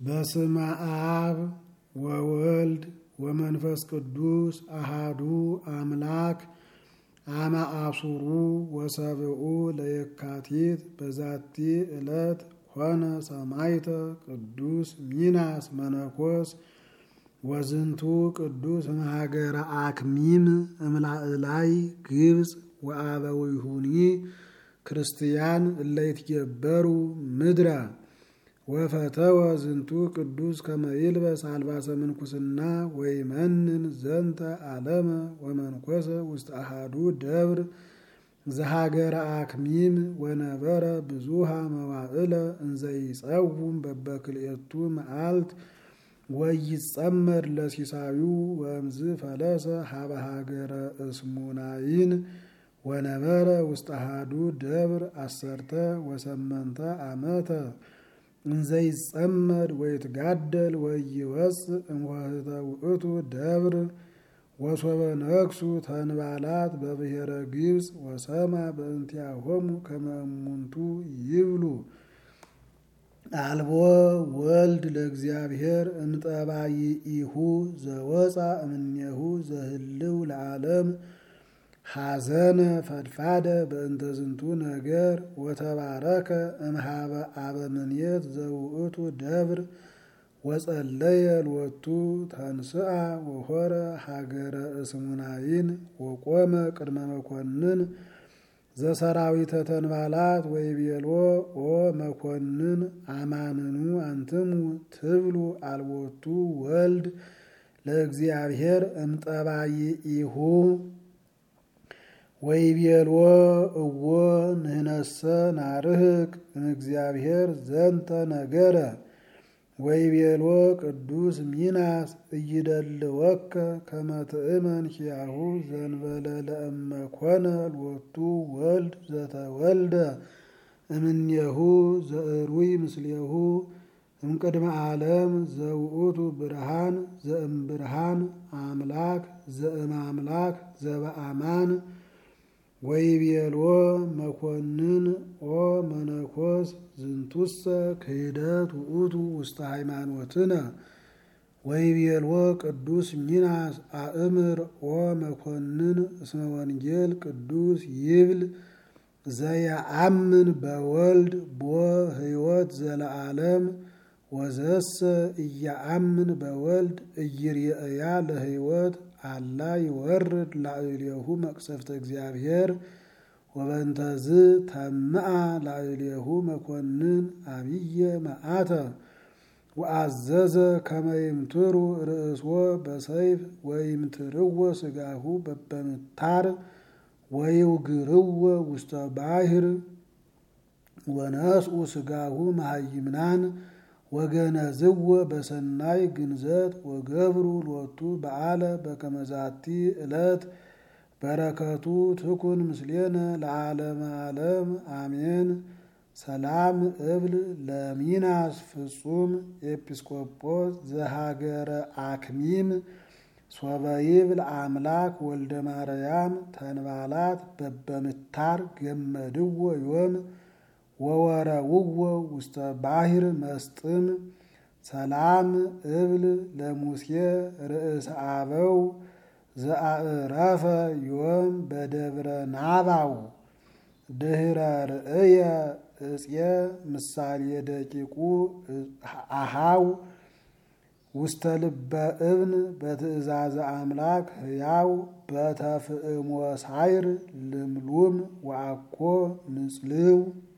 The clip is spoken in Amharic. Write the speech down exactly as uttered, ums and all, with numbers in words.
በስመ አብ ወወልድ ወመንፈስ ቅዱስ አሃዱ አምላክ አመ አሱሩ ወሰብኡ ለየካቲት በዛቲ ዕለት ሆነ ሰማዕተ ቅዱስ ሚናስ መነኮስ ወዝንቱ ቅዱስ እምሀገረ አክሚም እምላዕላይ ግብጽ ወአበዊሁኒ ክርስቲያን እለ ይትገበሩ ምድረ ወፈተወ ዝንቱ ቅዱስ ከመ ይልበስ አልባሰ ምንኩስና ወይመንን ዘንተ ዓለመ ወመንኮሰ ውስተ አሐዱ ደብር ዘሀገረ አክሚም ወነበረ ብዙሃ መዋዕለ እንዘ ይጸውም በበክልኤቱ መዓልት ወይጸመድ ለሲሳዩ ወእምዝ ፈለሰ ሀበ ሀገረ እስሙናይን ወነበረ ውስተ አሐዱ ደብር አሰርተ ወሰመንተ ዓመተ እንዘ ይጸመድ ወይትጋደል ወይወፅእ እምኆኅተ ውእቱ ደብር ወሶበ ነግሡ ተንባላት በብሔረ ግብጽ ወሰማ በእንቲአሆሙ ከመ እሙንቱ ይብሉ አልቦ ወልድ ለእግዚአብሔር እምጠባይኢሁ ዘወፃ እምኔሁ ዘህልው ለዓለም ሐዘነ ፈድፋደ በእንተ ዝንቱ ነገር ወተባረከ እምሃበ አበምኔት ዘውእቱ ደብር ወጸለየ ሎቱ ተንስአ ወሆረ ሀገረ እስሙናይን ወቆመ ቅድመ መኮንን ዘሰራዊተ ተንባላት ወይቤሎ ኦ መኮንን አማንኑ አንትሙ ትብሉ አልቦቱ ወልድ ለእግዚአብሔር እምጠባይኢሁ ወይቤሎ እዎ ንሕነሰ ናርህቅ እምእግዚአብሔር ዘንተ ነገረ ወይቤሎ ቅዱስ ሚናስ እይደልወከ ከመ ትእመን ኪያሁ ዘንበለ ለእመ ኮነ ሎቱ ወልድ ዘተወልደ እምኔሁ ዘእሩይ ምስሌሁ እምቅድመ ዓለም ዘውእቱ ብርሃን ዘእምብርሃን አምላክ ዘእምአምላክ ዘበአማን ወይቤሎ መኮንን ኦ መነኮስ ዝንቱሰ ክህደት ውእቱ ውስተ ሃይማኖትነ ወይቤሎ ቅዱስ ሚናስ አእምር ኦ መኮንን እስመ ወንጌል ቅዱስ ይብል ዘየአምን በወልድ ቦ ሕይወት ዘለዓለም ወዘሰ እያአምን በወልድ እይርየእያ ለሕይወት አላ ይወርድ ላዕሌሁ መቅሰፍተ እግዚአብሔር ወበንተዝ ተምአ ላዕሌሁ መኮንን አብየ መዓተ ወአዘዘ ከመ ይምትሩ ርእስዎ በሰይፍ ወይምትርዎ ስጋሁ በበምታር ወይውግርዎ ውስተ ባሕር ወነስኡ ስጋሁ መሃይምናን ወገነዝዎ በሰናይ ግንዘት ወገብሩ ሎቱ በዓለ በከመ ዛቲ ዕለት በረከቱ ትኩን ምስሌነ ለዓለመ ዓለም አሜን። ሰላም እብል ለሚናስ ፍጹም ኤጲስቆጶስ ዘሀገረ አክሚም ሶበ ይብል አምላክ ወልደ ማርያም ተንባላት በበምታር ገመድዎ ዮም ወወረውዎ ውስተ ባሕር መስጥም። ሰላም እብል ለሙሴ ርእሰ አበው ዘአዕረፈ ዮም በደብረ ናባው ድህረ ርእየ እፄ ምሳሌ ደቂቁ አሃው ውስተ ልበ እብን በትእዛዘ አምላክ ሕያው በተፍእሞ ሳይር ልምሉም ወአኮ ንጽልው